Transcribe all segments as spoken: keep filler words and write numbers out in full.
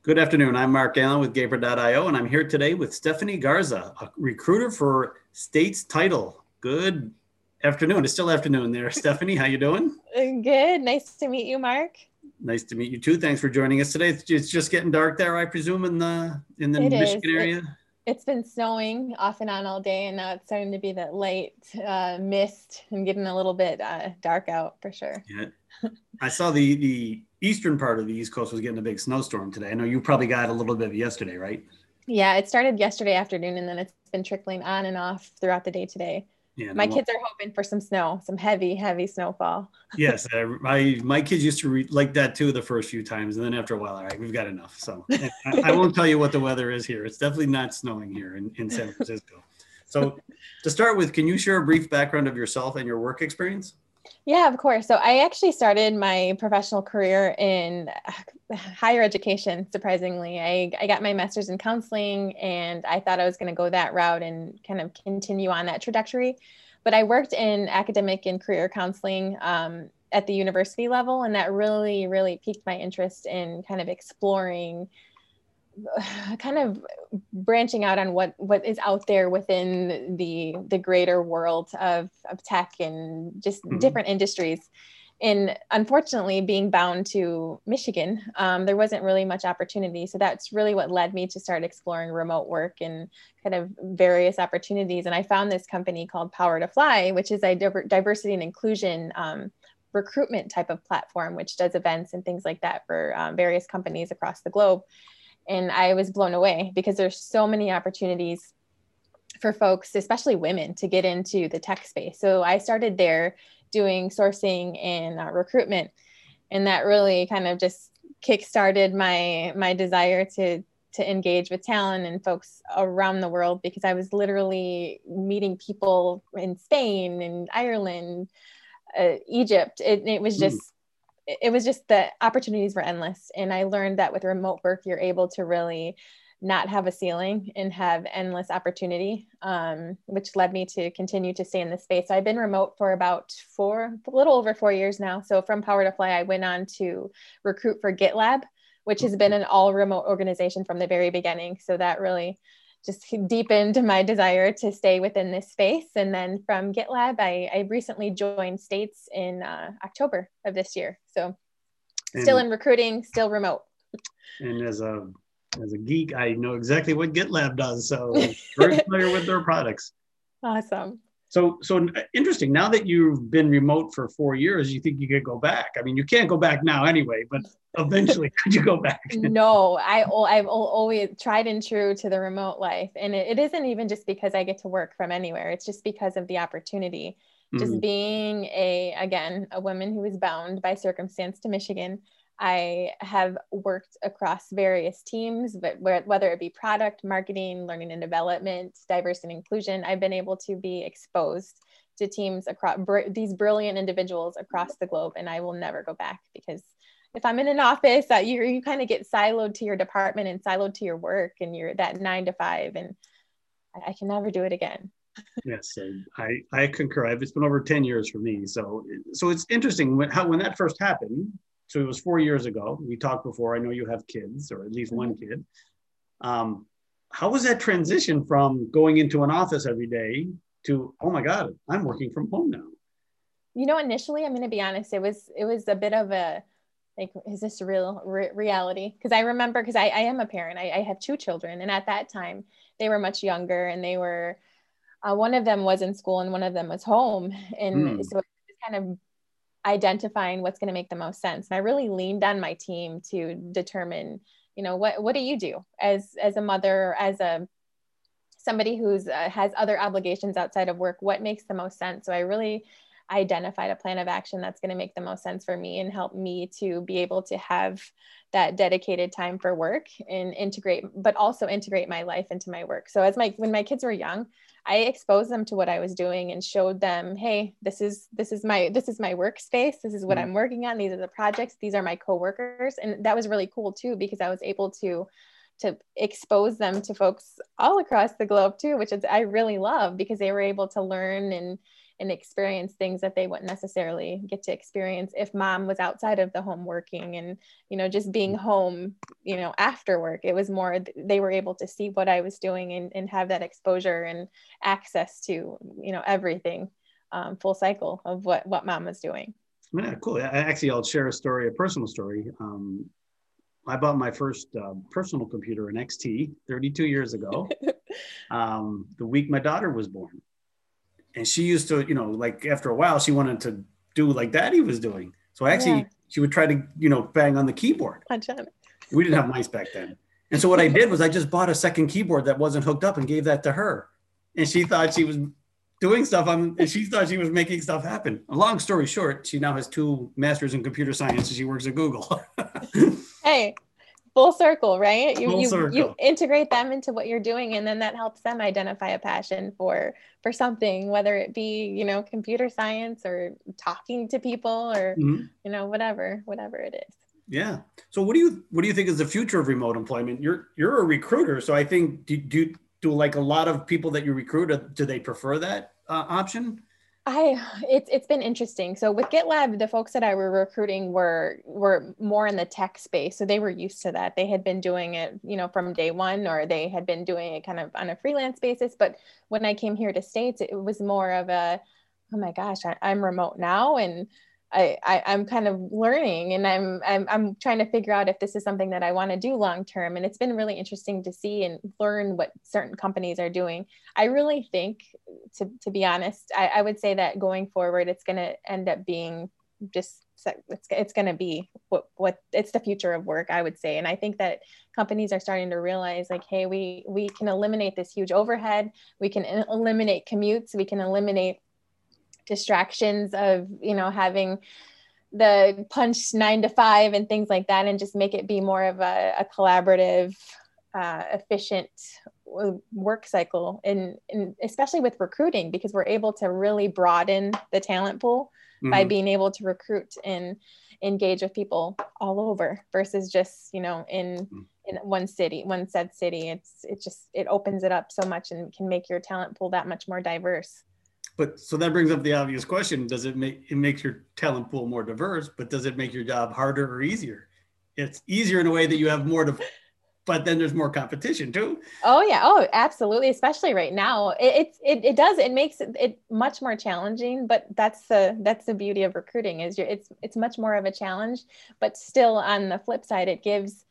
Good afternoon. I'm Mark Allen with Gaper dot io, and I'm here today with Stephanie Garza, a recruiter for States Title. Good afternoon. It's still afternoon there. Stephanie, how you doing? Good. Nice to meet you, Mark. Nice to meet you too. Thanks for joining us today. It's just getting dark there, I presume, in the in the It is. Michigan It, area. it's been snowing off and on all day, and now it's starting to be that light uh, mist and getting a little bit uh, dark out for sure. Yeah. I saw the the eastern part of the East Coast was getting a big snowstorm today. I know you probably got a little bit yesterday, right? Yeah, it started yesterday afternoon, and then it's been trickling on and off throughout the day today. Yeah. My No, kids are hoping for some snow, some heavy, heavy snowfall. yes, uh, my my kids used to re- like that too the first few times, and then after a while, all right, we've got enough. So I, I won't tell you what the weather is here. It's definitely not snowing here in, in San Francisco. So to start with, can you share a brief background of yourself and your work experience? Yeah, of course. So I actually started my professional career in higher education, surprisingly. I, I got my master's in counseling, and I thought I was going to go that route and kind of continue on that trajectory. But I worked in academic and career counseling um, at the university level, and that really, really piqued my interest in kind of exploring kind of branching out on what what is out there within the the greater world of, of tech and just Mhm. different industries. And unfortunately, being bound to Michigan, um, there wasn't really much opportunity. So that's really what led me to start exploring remote work and kind of various opportunities. And I found this company called Power to Fly, which is a diver- diversity and inclusion um, recruitment type of platform, which does events and things like that for um, various companies across the globe. And I was blown away because there's so many opportunities for folks, especially women, to get into the tech space. So I started there doing sourcing and uh, recruitment, and that really kind of just kickstarted my my desire to to engage with talent and folks around the world, because I was literally meeting people in Spain and Ireland, uh, Egypt. It, it was Mm. just it was just the opportunities were endless. And I learned that with remote work, you're able to really not have a ceiling and have endless opportunity, um, which led me to continue to stay in this space. So I've been remote for about four, a little over four years now. So from Power to Fly, I went on to recruit for GitLab, which has been an all remote organization from the very beginning. So that really just deepened my desire to stay within this space. And then from GitLab, I, I recently joined States in uh, October of this year. So still And in recruiting, still remote. and as a as a geek, I know exactly what GitLab does. So very familiar with their products. Awesome. So, so interesting. Now that you've been remote for four years, you think you could go back? I mean, you can't go back now anyway, but eventually, could you go back? No, I, I've always tried and true to the remote life. And it, it isn't even just because I get to work from anywhere. It's just because of the opportunity. Just Mhm. being a, again, a woman who is bound by circumstance to Michigan. I have worked across various teams, but whether it be product, marketing, learning and development, diversity and inclusion, I've been able to be exposed to teams across br- these brilliant individuals across the globe. And I will never go back, because if I'm in an office, uh, you you kind of get siloed to your department and siloed to your work, and you're that nine to five, and I, I can never do it again. Yes, I, I concur. It's been over ten years for me. So, so it's interesting when, how, when that first happened. So it was four years ago. We talked before. I know you have kids, or at least one Mm-hmm. kid. Um, how was that transition from going into an office every day to, oh my God, I'm working from home now? You know, initially, I'm going to be honest, it was it was a bit of a like, is this real re- reality? Because I remember, because I, I am a parent, I, I have two children, and at that time they were much younger, and they were uh, one of them was in school and one of them was home, and Hmm. so it's kind of identifying what's going to make the most sense. And I really leaned on my team to determine, you know, what what do you do as as a mother, as a somebody who's uh, has other obligations outside of work, what makes the most sense? So I really identified a plan of action that's going to make the most sense for me and help me to be able to have that dedicated time for work and integrate, but also integrate my life into my work. So as my, when my kids were young, I exposed them to what I was doing and showed them, hey, this is, this is my, this is my workspace. This is what Hmm. I'm working on. These are the projects. These are my coworkers. And that was really cool too, because I was able to to expose them to folks all across the globe too, which is I really love, because they were able to learn and and experience things that they wouldn't necessarily get to experience if mom was outside of the home working and, you know, just being home, you know, after work. It was more, they were able to see what I was doing and, and have that exposure and access to, you know, everything, um, full cycle of what, what mom was doing. Yeah, cool. I, actually, I'll share a story, a personal story. Um, I bought my first uh, personal computer, an X T, thirty-two years ago, um, the week my daughter was born. And she used to, you know, like after a while, she wanted to do like Daddy was doing. So actually, yeah. she would try to, you know, bang on the keyboard. Punch on it. We didn't have mice back then. And so what I did was I just bought a second keyboard that wasn't hooked up and gave that to her. And she thought she was doing stuff on, and she thought she was making stuff happen. A long story short, she now has two masters in computer science and she works at Google. Hey, full circle, right? You, full you, circle. You integrate them into what you're doing, and then that helps them identify a passion for, for something, whether it be, you know, computer science or talking to people or, mm-hmm. you know, whatever, whatever it is. Yeah. So what do you, what do you think is the future of remote employment? You're, you're a recruiter. So I think, do, do, do like a lot of people that you recruit, do they prefer that uh, option? I, it's, it's been interesting. So with GitLab, the folks that I were recruiting were, were more in the tech space. So they were used to that. They had been doing it, you know, from day one, or they had been doing it kind of on a freelance basis. But when I came here to States, it was more of a, oh my gosh, I, I'm remote now. And I, I, I'm kind of learning, and I'm, I'm, I'm trying to figure out if this is something that I want to do long-term. And it's been really interesting to see and learn what certain companies are doing. I really think, to, to be honest, I, I would say that going forward, it's going to end up being just, it's, it's going to be what, what it's the future of work, I would say. And I think that companies are starting to realize, like, hey, we, we can eliminate this huge overhead. We can eliminate commutes. We can eliminate distractions of, you know, having the punch nine to five and things like that, and just make it be more of a, a collaborative, uh, efficient work cycle. And, and especially with recruiting, because we're able to really broaden the talent pool mm-hmm. by being able to recruit and engage with people all over versus just, you know, in, in one city, one said city. It's, it just, it opens it up so much and can make your talent pool that much more diverse. But so that brings up the obvious question: does it make it makes your talent pool more diverse? But does it make your job harder or easier? It's easier in a way that you have more to, but then there's more competition too. Oh yeah, oh absolutely. Especially right now, it it it, it does. It makes it, it much more challenging. But that's the that's the beauty of recruiting, is you're, it's it's much more of a challenge. But still, on the flip side, it gives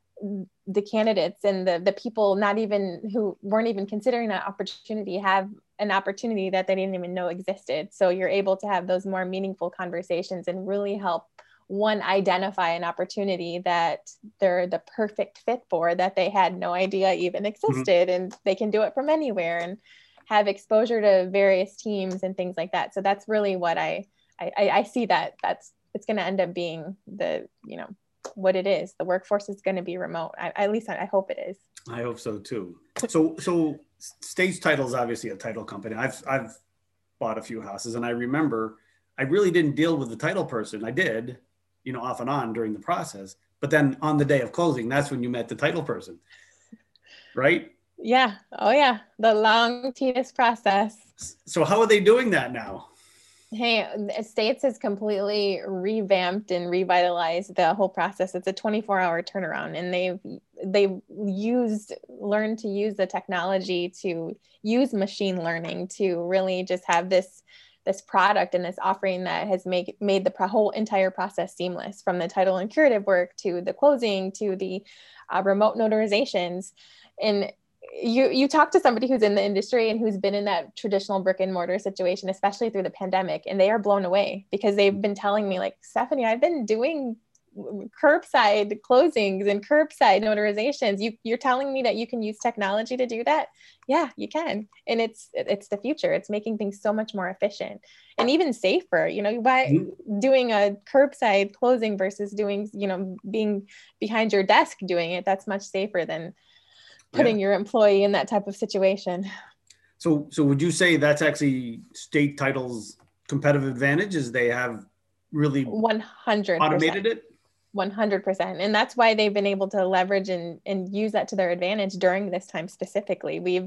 the candidates and the the people not even who weren't even considering that opportunity have an opportunity that they didn't even know existed. So you're able to have those more meaningful conversations and really help one identify an opportunity that they're the perfect fit for, that they had no idea even existed, mm-hmm. and they can do it from anywhere and have exposure to various teams and things like that. So that's really what I I, I see that that's it's going to end up being the, you know, what it is. The workforce is going to be remote. I, at least I, I hope it is. I hope so too. So, so Stage Title is obviously a title company. I've, I've bought a few houses, and I remember I really didn't deal with the title person. I did, you know, off and on during the process, but then on the day of closing, that's when you met the title person, right? Yeah. Oh yeah. The long, tedious process. So how are they doing that now? Hey, States has completely revamped and revitalized the whole process. It's a twenty-four hour turnaround, and they've they've used learned to use the technology to use machine learning to really just have this this product and this offering that has made made the whole entire process seamless, from the title and curative work to the closing to the uh, remote notarizations. And you you talk to somebody who's in the industry and who's been in that traditional brick and mortar situation, especially through the pandemic, and they are blown away, because they've been telling me, like, Stephanie, I've been doing curbside closings and curbside notarizations. You, you're telling me that you can use technology to do that? Yeah, you can. And it's it's the future. It's making things so much more efficient and even safer. You know, by mm-hmm. doing a curbside closing versus doing, you know, being behind your desk doing it, that's much safer than putting yeah. your employee in that type of situation. So, so would you say that's actually State Title's competitive advantage, is they have really one hundred percent automated it? one hundred percent. And that's why they've been able to leverage and, and use that to their advantage during this time specifically. We've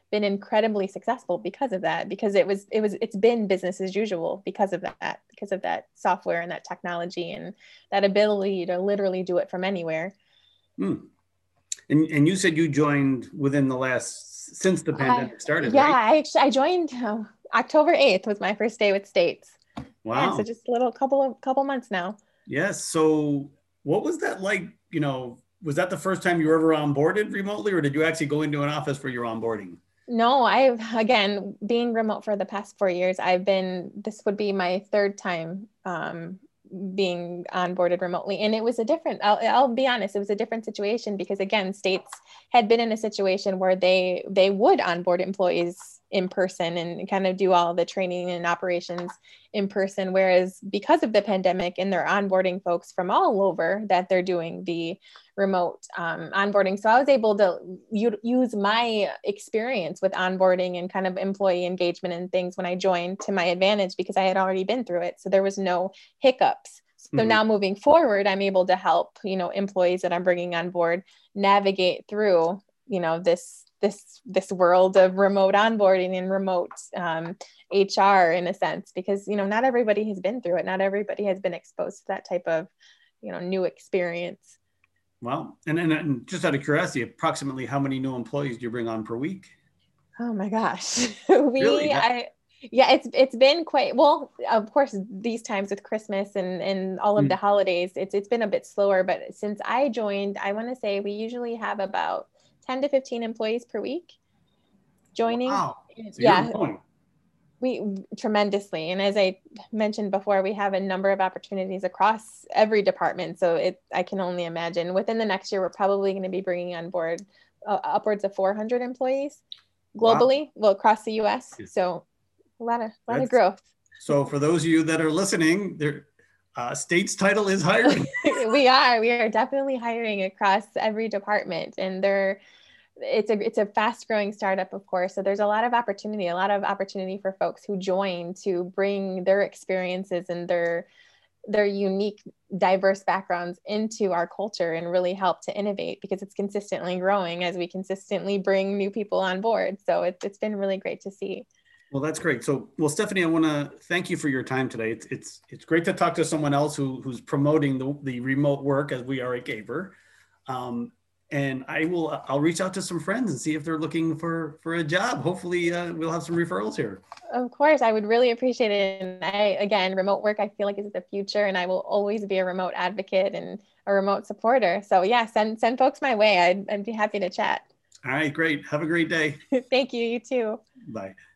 been incredibly successful because of that, because it was, it was, it's been business as usual because of that, because of that software and that technology and that ability to literally do it from anywhere. Hmm. And, and you said you joined within the last, since the pandemic started, yeah, right? Yeah, I actually, I joined uh, October eighth was my first day with States. Wow. Yeah, so just a little couple of couple months now. Yes. So what was that like, you know, was that the first time you were ever onboarded remotely, or did you actually go into an office for your onboarding? No, I've, again, being remote for the past four years, I've been, this would be my third time um, being onboarded remotely. And it was a different, I'll, I'll be honest, it was a different situation because, again, States had been in a situation where they, they would onboard employees in person and kind of do all the training and operations in person. Whereas because of the pandemic and they're onboarding folks from all over, that they're doing the remote um, onboarding. So I was able to u- use my experience with onboarding and kind of employee engagement and things when I joined to my advantage because I had already been through it. So there was no hiccups. So mm-hmm. now moving forward, I'm able to help, you know, employees that I'm bringing on board navigate through, you know, this this this world of remote onboarding and remote um, H R in a sense, because, you know, not everybody has been through it. Not everybody has been exposed to that type of, you know, new experience. Wow. And, and, and just out of curiosity, approximately how many new employees do you bring on per week? Oh my gosh. we, really? That- I, yeah, it's, it's been quite, well, of course, these times with Christmas and, and all of mm. the holidays, it's, it's been a bit slower, but since I joined, I want to say we usually have about ten to fifteen employees per week joining. Wow. So yeah. You're growing. We tremendously. And as I mentioned before, we have a number of opportunities across every department. So it, I can only imagine within the next year, we're probably going to be bringing on board uh, upwards of four hundred employees globally, wow. well, across the U S. So a lot of, a lot of growth. So for those of you that are listening, there, uh, State's title is hiring. we are, we are definitely hiring across every department, and they're, it's a it's a fast growing startup, of course. So there's a lot of opportunity, a lot of opportunity for folks who join to bring their experiences and their their unique, diverse backgrounds into our culture and really help to innovate, because it's consistently growing as we consistently bring new people on board. So it's it's been really great to see. Well, that's great. So, well, Stephanie, I want to thank you for your time today. It's it's it's great to talk to someone else who who's promoting the, the remote work as we are at Gaber. Um, And I will, I'll reach out to some friends and see if they're looking for, for a job. Hopefully uh, we'll have some referrals here. Of course, I would really appreciate it. And I, again, remote work, I feel like is the future, and I will always be a remote advocate and a remote supporter. So yeah, send, send folks my way. I'd, I'd be happy to chat. All right, great. Have a great day. Thank you. You too. Bye.